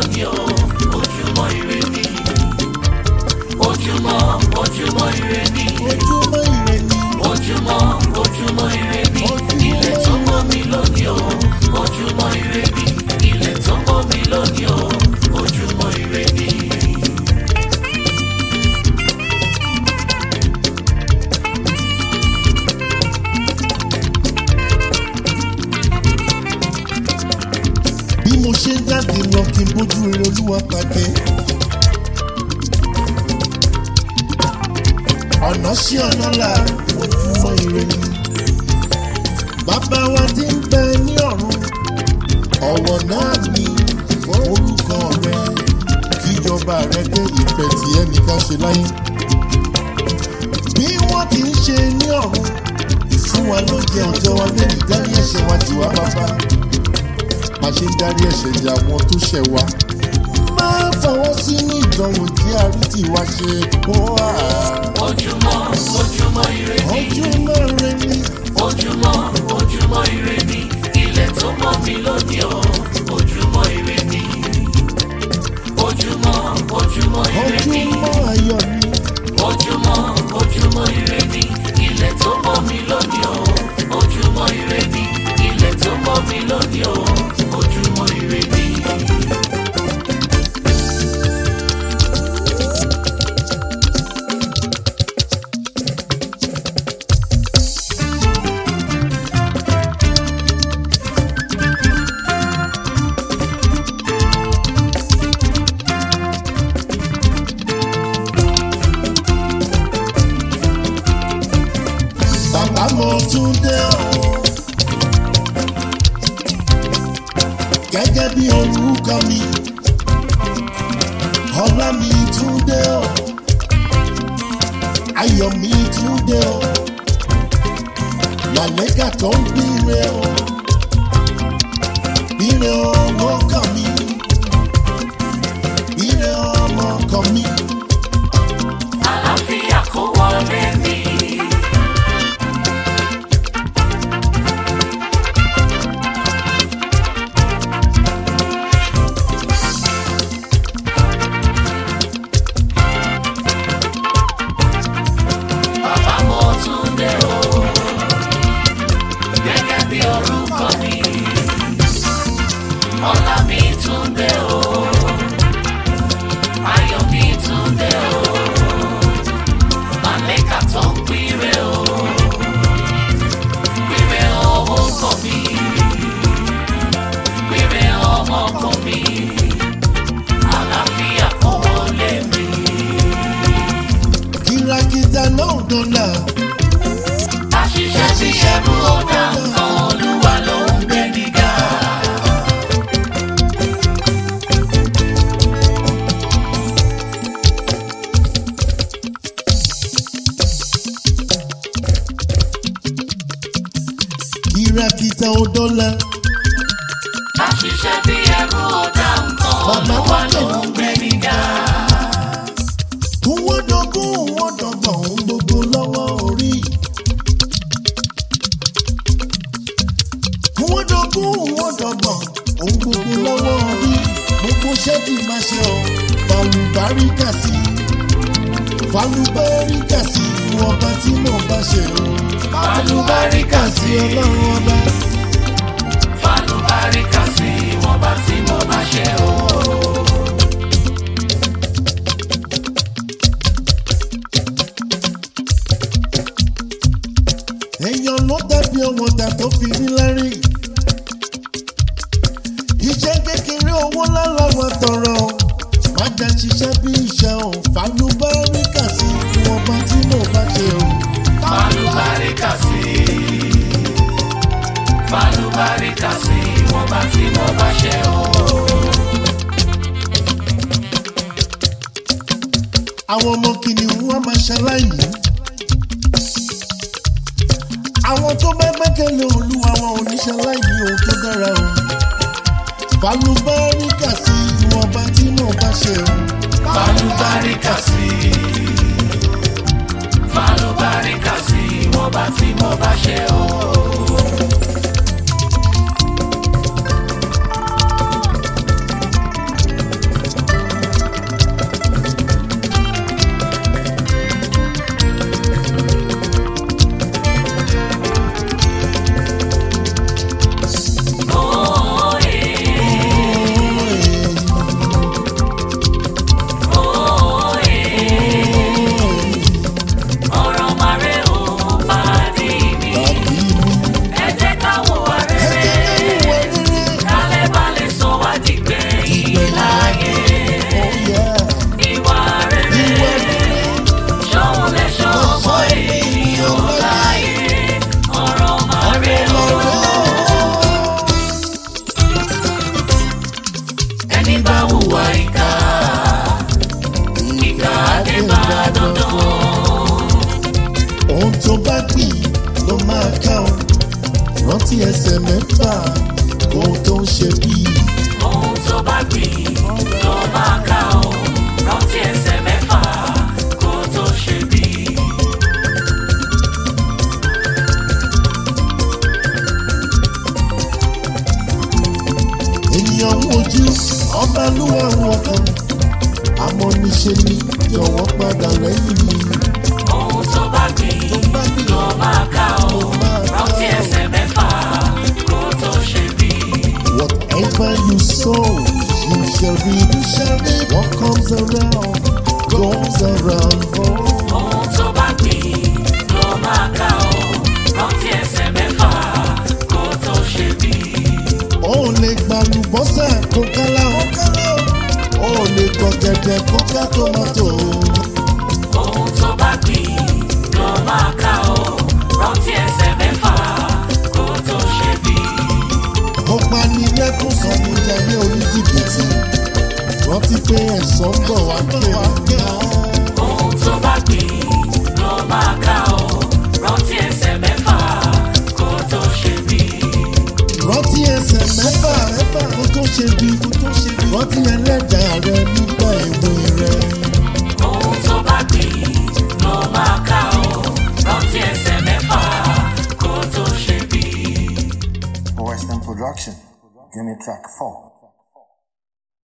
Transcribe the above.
lónìí o, ojúmọ́ ire ni. Ojúmọ́ ire ni. Ojúmọ́ ire ni. Ilẹ̀ tó mọ́ mi lónìí o, ojúmọ́ ire ni. Ilẹ̀ tó mọ́ mi lónìí o, ojúmọ́ ire ni. Bí mo ṣe ń jáde lọ kí n bójú rere Olúwa pàdé. Ọ̀nà sí ọ̀nà là, ojúmọ́ ire ni. Bàbá wa tí ń bẹ ní ọ̀run, ọ̀wọ̀ náà ni fún orúkọ rẹ. Kíjọba rẹ dé, ìfẹ́ tí ẹnìkan ṣe láyé. Bí wọ́n ti ń ṣe ní ọ̀run, fún wa ló jẹ ọjọ́ wa lónìí, dárí ẹ̀ṣẹ̀ wa jì wá bàbá. Má ṣe ń dárí ẹ̀ṣẹ̀ jì àwọn tó ṣẹ̀ wá. Má fọwọ́ sínú ìdánwò tí a rí tí wá ṣe kó wá. Ojúmọ́ ire ni. Ojúmọ́ ire ni. Ojúmọ́ ire ni. Ilẹ̀ tó mọ́ mi lónìí o, ojúmọ́ ire ni. Ojúmọ́ ire ni. Ojúmọ́ ayọ̀ ni. Ojúmọ́ ire ni. Ilẹ̀ tó mọ́ mi lónìí o, ojúmọ́ ire ni. Ilẹ̀ tó mọ́ mi lónìí o, ojúmọ́ ire ni. Bàbá mo tún dé o. Gẹ́gẹ́ bí orúkọ mi, ọlá mi tún dé o. Ayọ̀ mi tún dé o. Màlẹ́kà tó ń bíire o. Bíire ọmọ kan mi. Bíire ọmọ kan mi. Àlàáfíà kó wọlé mi. Bàbá mo tún dé o, gẹ́gẹ́ bí orúkọ mi. Ọlá mi tún dé o, ayọ̀ mi tún dé o. Màlẹ́kà tó ń píre o, píre owó kọ mi, píre ọmọ kọ mi. Àlàáfíà kó wọlé mi. Kìràkìtà náà dọ́là. Àṣìṣe bí ẹrú ọ̀dà nǹkan Olúwa ló ń gbé nígà. Kìràkìtà ò dọ́là. Àṣìṣe bí ẹrú ọ̀dà nǹkan Olúwa ló ń gbé nígà. Wọ́n dọ́gbọ́n ohun gbogbo lọ́wọ́ orí. Wọ́n dọ́gbọ́n ohun gbogbo lọ́wọ́ orí. Gbogbo iṣẹ́ tí máa ṣe ọ́, fàlùbáríkà sí. Fàlùbáríkà sí ọba tí mo bá ṣe o. Fàlùbáríkà sí Ọlọ́run ọba. Fàlùbáríkà sí ọba tí mo bá ṣe o. Èèyàn ló dàbí ọmọ ọ̀dà tó fi rí lárí. Iṣẹ́ kékeré owó lálá wa tọrọ. Má jẹ́ ṣiṣẹ́ bí iṣẹ́ o. Fàlùbáríkà sí ọba tí mo bá ṣe o. Fàlùbáríkà sí. Fàlùbáríkà sí ọba tí mo bá ṣe o. Àwọn ọmọ kìnìún wọn máa ṣaláìní. Àwọn tó bá gbẹ́kẹ̀lé Olúwa wọn ò ní ṣaláìní ohun tó dára o. Fàlùbáríkà sí ọba tí mo bá ṣe o. Fàlùbáríkà sí. Fàlùbáríkà sí ọba tí mo bá ṣe o. láyé. Oh yeah. Ìwà rere ṣóun lè ṣọ́ ọmọ ènìyàn láyé. Ọ̀rọ̀ máa rè ó. Ẹni bá hùwà ìkà, ìkà á dé bá dandan. Ohun tó bá gbìn ló máa ká o. Rántí ẹsẹ̀ mẹ́fà kó tó ń ṣe bí. Ohun tó bá gbìn ló máa ká o. Rántí ẹsẹ̀ mẹ́fà kó tó ṣe bí. Ènìyàn ń wojú ọba lúwa wọn kan. Àmọ́ níṣe ni jọ̀wọ́ padà lẹ́yìn mi. Ohun tó bá gbìn ló máa ká o. Rántí ẹsẹ̀ mẹ́fà kó tó ṣe bí. Whatever you sow, you shall reap. What comes around, goes around. Ohun tó bá gbìn ló máa ká o. Rántí ẹsẹ̀ mẹ́fà kó tó ṣe bí. O lè gbalu bọ́sà kó kálá. O lè gbọ̀gẹ̀dẹ̀ kó ká tòmátò. Ohun tó bá gbìn ló máa ká o. Rántí ẹsẹ̀ mẹ́fà kó tó ṣe bí. Ó pani lẹ́kùn sọ̀mù jẹ̀lé oníjìbìtì. Rántí pé ẹ̀sán ń bọ̀ wá ké. Ohun tó bá gbìn ló máa ká o. Rántí ẹsẹ̀ mẹ́fà kó tó ṣe bí. Rántí ẹsẹ̀ mẹ́fà kó tó ṣe bí. Rántí